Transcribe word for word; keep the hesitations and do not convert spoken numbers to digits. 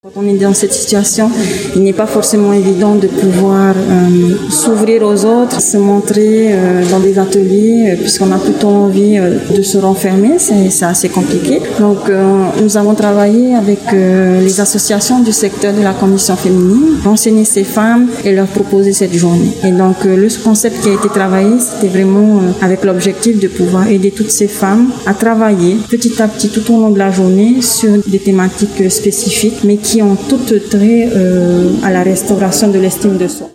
Quand on est dans cette situation, il n'est pas forcément évident de pouvoir euh, s'ouvrir aux autres, se montrer euh, dans des ateliers, euh, puisqu'on a plutôt envie euh, de se renfermer, c'est, c'est assez compliqué. Donc euh, nous avons travaillé avec euh, les associations du secteur de la condition féminine, renseigner ces femmes et leur proposer cette journée. Et donc euh, le concept qui a été travaillé, c'était vraiment euh, avec l'objectif de pouvoir aider toutes ces femmes à travailler petit à petit tout au long de la journée sur des thématiques spécifiques, mais qui qui ont toutes trait euh, à la restauration de l'estime de soi.